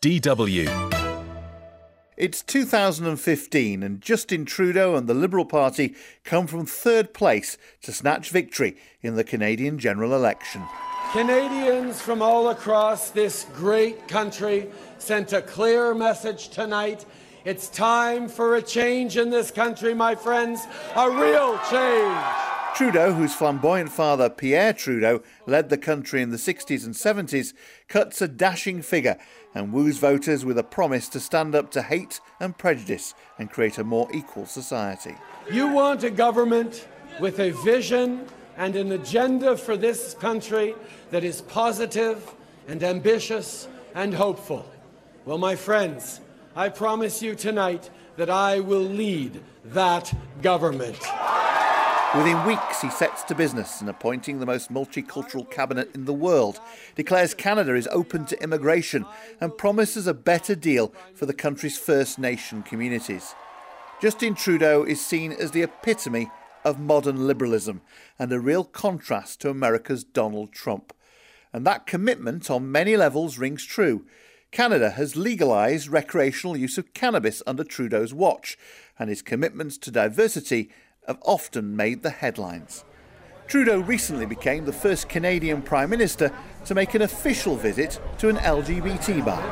DW. It's 2015 and Justin Trudeau and the Liberal Party come from third place to snatch victory in the Canadian general election. Canadians from all across this great country sent a clear message tonight. It's time for a change in this country, my friends, a real change. Trudeau, whose flamboyant father Pierre Trudeau led the country in the 60s and 70s, cuts a dashing figure and woos voters with a promise to stand up to hate and prejudice and create a more equal society. You want a government with a vision and an agenda for this country that is positive and ambitious and hopeful. Well, my friends, I promise you tonight that I will lead that government. Within weeks, he sets to business in appointing the most multicultural cabinet in the world, declares Canada is open to immigration and promises a better deal for the country's First Nation communities. Justin Trudeau is seen as the epitome of modern liberalism and a real contrast to America's Donald Trump. And that commitment on many levels rings true. Canada has legalised recreational use of cannabis under Trudeau's watch, and his commitments to diversity have often made the headlines. Trudeau recently became the first Canadian Prime Minister to make an official visit to an LGBT bar.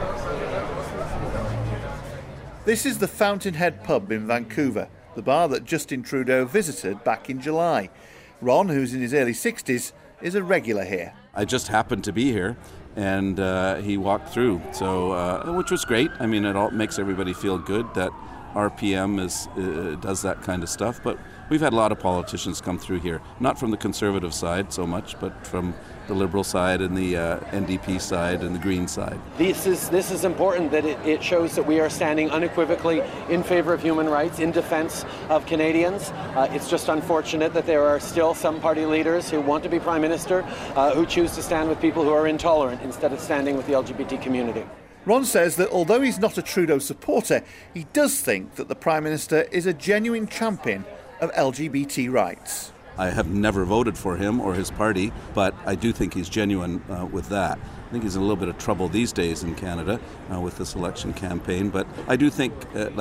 This is the Fountainhead pub in Vancouver, the bar that Justin Trudeau visited back in July. Ron, who's in his early 60s, is a regular here. I just happened to be here, and he walked through, so which was great. I mean, it all makes everybody feel good that RPM does that kind of stuff, but we've had a lot of politicians come through here, not from the Conservative side so much, but from the Liberal side and the NDP side and the Green side. This is important, that it shows that we are standing unequivocally in favour of human rights, in defence of Canadians. It's just unfortunate that there are still some party leaders who want to be Prime Minister who choose to stand with people who are intolerant instead of standing with the LGBT community. Ron says that although he's not a Trudeau supporter, he does think that the Prime Minister is a genuine champion of LGBT rights. I have never voted for him or his party, but I do think he's genuine with that. I think he's in a little bit of trouble these days in Canada with this election campaign, but I do think,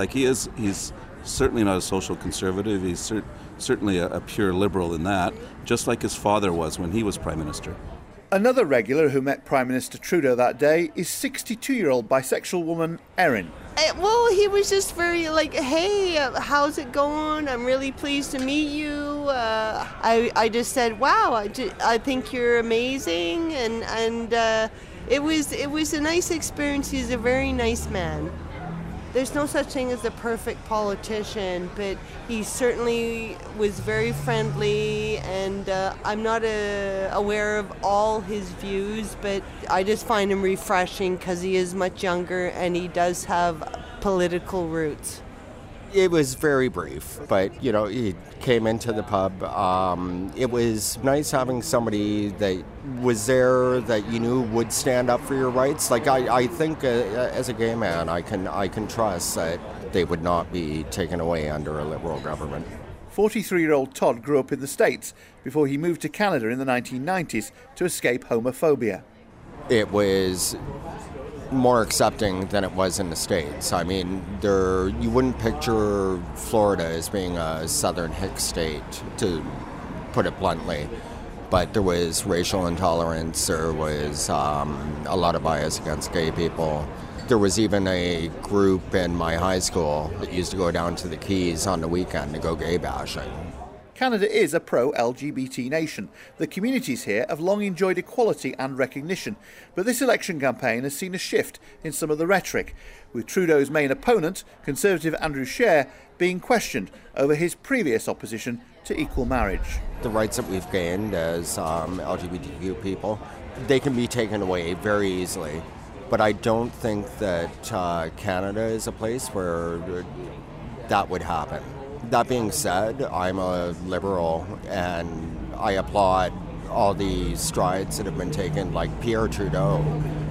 he's certainly not a social conservative. He's certainly a pure liberal in that, just like his father was when he was Prime Minister. Another regular who met Prime Minister Trudeau that day is 62-year-old bisexual woman Erin. Well, he was just very like, hey, how's it going? I'm really pleased to meet you. I just said, wow, I think you're amazing. And it was a nice experience. He's a very nice man. There's no such thing as a perfect politician, but he certainly was very friendly, and I'm not aware of all his views, but I just find him refreshing because he is much younger and he does have political roots. It was very brief, but, he came into the pub. It was nice having somebody that was there that you knew would stand up for your rights. Like, I think as a gay man, I can trust that they would not be taken away under a Liberal government. 43-year-old Todd grew up in the States before he moved to Canada in the 1990s to escape homophobia. It was more accepting than it was in the States. I mean, you wouldn't picture Florida as being a southern hick state, to put it bluntly, but there was racial intolerance, there was a lot of bias against gay people. There was even a group in my high school that used to go down to the Keys on the weekend to go gay bashing. Canada is a pro-LGBT nation. The communities here have long enjoyed equality and recognition, but this election campaign has seen a shift in some of the rhetoric, with Trudeau's main opponent, Conservative Andrew Scheer, being questioned over his previous opposition to equal marriage. The rights that we've gained as LGBTQ people, they can be taken away very easily, but I don't think that Canada is a place where that would happen. That being said, I'm a Liberal and I applaud all the strides that have been taken. Like Pierre Trudeau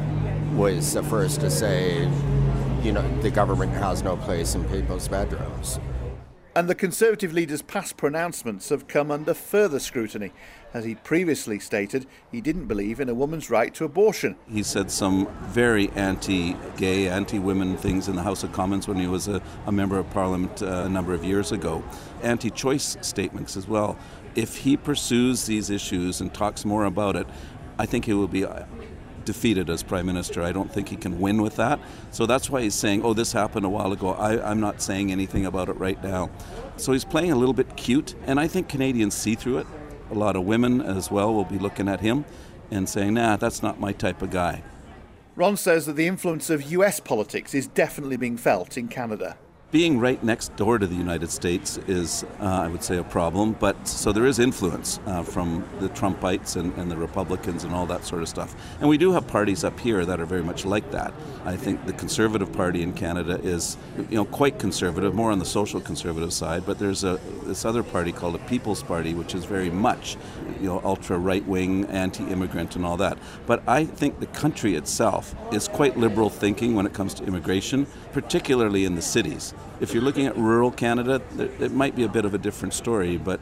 was the first to say, the government has no place in people's bedrooms. And the Conservative leader's past pronouncements have come under further scrutiny, as he previously stated he didn't believe in a woman's right to abortion. He said some very anti-gay, anti-women things in the House of Commons when he was a member of Parliament a number of years ago. Anti-choice statements as well. If he pursues these issues and talks more about it, I think he will be defeated as Prime Minister. I don't think he can win with that. So that's why he's saying, oh, this happened a while ago. I'm not saying anything about it right now. So he's playing a little bit cute, and I think Canadians see through it. A lot of women as well will be looking at him and saying, nah, that's not my type of guy. Ron says that the influence of US politics is definitely being felt in Canada. Being right next door to the United States is, I would say, a problem. But so there is influence from the Trumpites and the Republicans and all that sort of stuff. And we do have parties up here that are very much like that. I think the Conservative Party in Canada is, quite conservative, more on the social conservative side. But there's this other party called the People's Party, which is very much, ultra right-wing, anti-immigrant and all that. But I think the country itself is quite liberal thinking when it comes to immigration, particularly in the cities. If you're looking at rural Canada, it might be a bit of a different story, but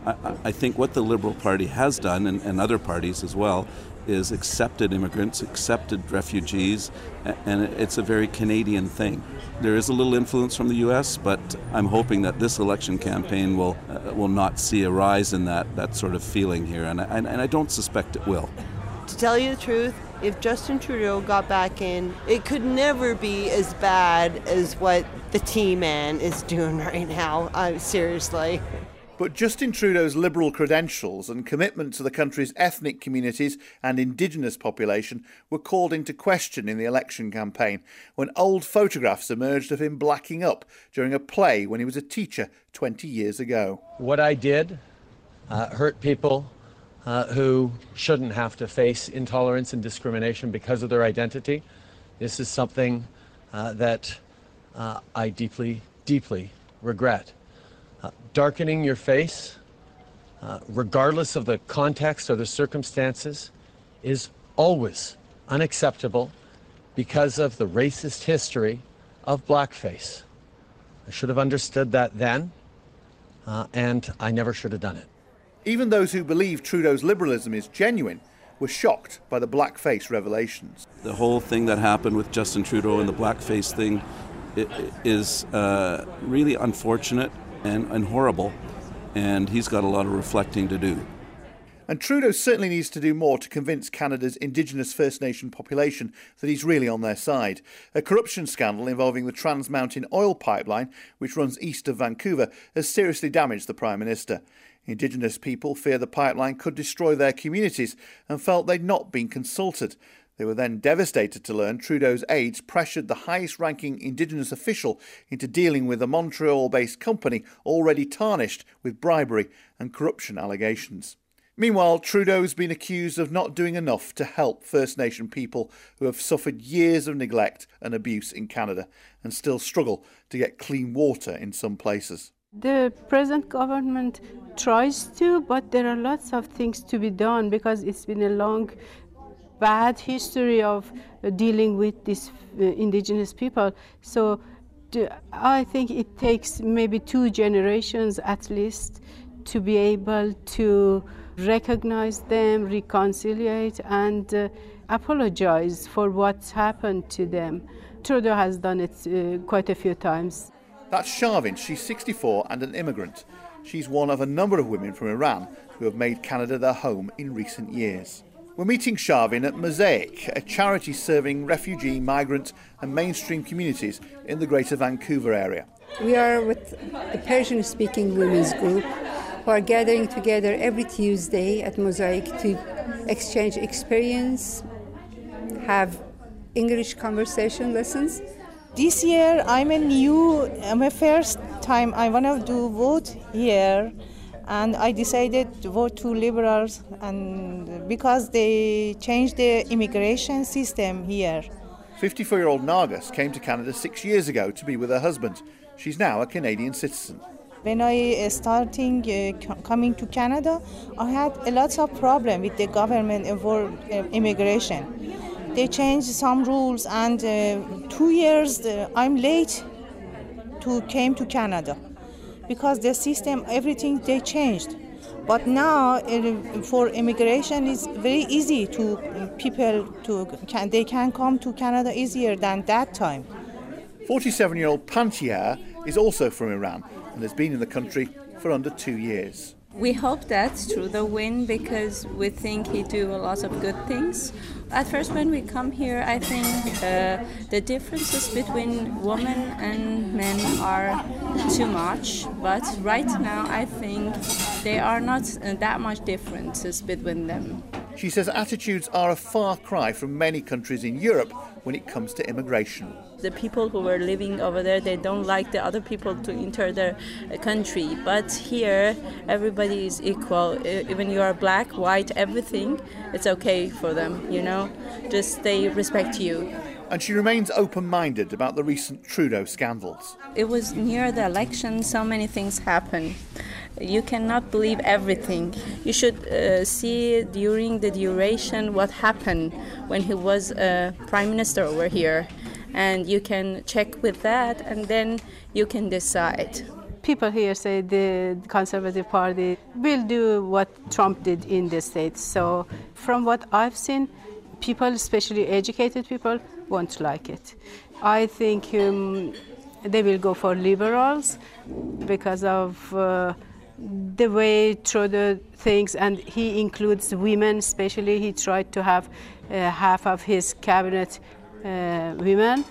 I think what the Liberal Party has done, and other parties as well, is accepted immigrants, accepted refugees, and it's a very Canadian thing. There is a little influence from the U.S., but I'm hoping that this election campaign will not see a rise in that sort of feeling here, and I don't suspect it will. To tell you the truth, if Justin Trudeau got back in, it could never be as bad as what the T-Man is doing right now. Seriously. But Justin Trudeau's Liberal credentials and commitment to the country's ethnic communities and Indigenous population were called into question in the election campaign when old photographs emerged of him blacking up during a play when he was a teacher 20 years ago. What I did hurt people who shouldn't have to face intolerance and discrimination because of their identity. This is something that I deeply, deeply regret. Darkening your face, regardless of the context or the circumstances, is always unacceptable because of the racist history of blackface. I should have understood that then, and I never should have done it. Even those who believe Trudeau's liberalism is genuine were shocked by the blackface revelations. The whole thing that happened with Justin Trudeau and the blackface thing is really unfortunate and horrible, and he's got a lot of reflecting to do. And Trudeau certainly needs to do more to convince Canada's Indigenous First Nation population that he's really on their side. A corruption scandal involving the Trans Mountain oil pipeline, which runs east of Vancouver, has seriously damaged the Prime Minister. Indigenous people fear the pipeline could destroy their communities and felt they'd not been consulted. They were then devastated to learn Trudeau's aides pressured the highest-ranking Indigenous official into dealing with a Montreal-based company already tarnished with bribery and corruption allegations. Meanwhile, Trudeau's been accused of not doing enough to help First Nation people who have suffered years of neglect and abuse in Canada and still struggle to get clean water in some places. The present government tries to, but there are lots of things to be done because it's been a long, bad history of dealing with these Indigenous people. So I think it takes maybe 2 generations at least to be able to recognize them, reconciliate, and apologize for what's happened to them. Trudeau has done it quite a few times. That's Sharvin. She's 64 and an immigrant. She's one of a number of women from Iran who have made Canada their home in recent years. We're meeting Sharvin at Mosaic, a charity serving refugee, migrant and mainstream communities in the Greater Vancouver area. We are with a Persian-speaking women's group who are gathering together every Tuesday at Mosaic to exchange experience, have English conversation lessons. This year I'm a first time I want to do vote here, and I decided to vote to Liberals, and because they changed the immigration system here. 54-year-old Nargis came to Canada 6 years ago to be with her husband. She's now a Canadian citizen. When I starting coming to Canada, I had a lot of problem with the government for immigration. They changed some rules, and 2 years I'm late to came to Canada. because the system, everything they changed. But now for immigration it's very easy to they can come to Canada easier than that time. 47-year-old Pantier is also from Iran and has been in the country for under 2 years. We hope that Trudeau win because we think he do a lot of good things. At first when we come here, I think the differences between women and men are too much. But right now I think there are not that much differences between them. She says attitudes are a far cry from many countries in Europe when it comes to immigration. The people who were living over there, they don't like the other people to enter their country. But here, everybody is equal. Even you are black, white, everything, it's okay for them, you know. Just they respect you. And she remains open-minded about the recent Trudeau scandals. It was near the election, so many things happened. You cannot believe everything. You should see during the duration what happened when he was Prime Minister over here. And you can check with that and then you can decide. People here say the Conservative Party will do what Trump did in the States. So from what I've seen, people, especially educated people, won't like it. I think they will go for liberals because of the way Trudeau thinks, and he includes women especially. He tried to have half of his cabinet women,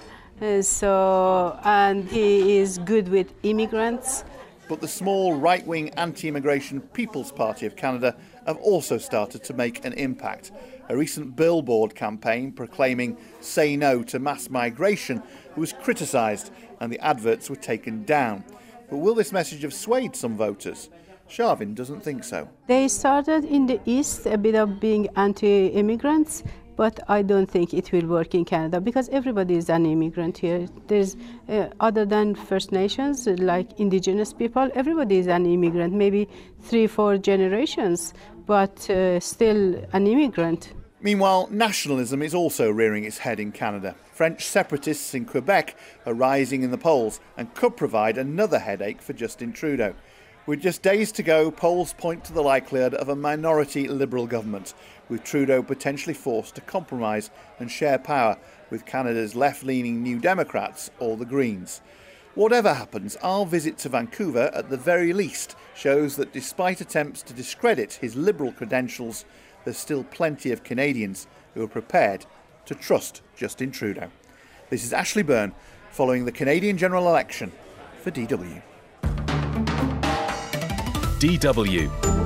and he is good with immigrants. But the small right-wing anti-immigration People's Party of Canada have also started to make an impact. A recent billboard campaign proclaiming "Say No to Mass Migration" was criticised and the adverts were taken down. But will this message have swayed some voters? Shavin doesn't think so. They started in the East a bit of being anti-immigrants, but I don't think it will work in Canada because everybody is an immigrant here. There's other than First Nations, like Indigenous people, everybody is an immigrant, maybe 3-4 generations, but still an immigrant. Meanwhile, nationalism is also rearing its head in Canada. French separatists in Quebec are rising in the polls and could provide another headache for Justin Trudeau. With just days to go, polls point to the likelihood of a minority Liberal government, with Trudeau potentially forced to compromise and share power with Canada's left-leaning New Democrats or the Greens. Whatever happens, our visit to Vancouver, at the very least, shows that despite attempts to discredit his Liberal credentials, there's still plenty of Canadians who are prepared to trust Justin Trudeau. This is Ashley Byrne, following the Canadian general election for DW. DW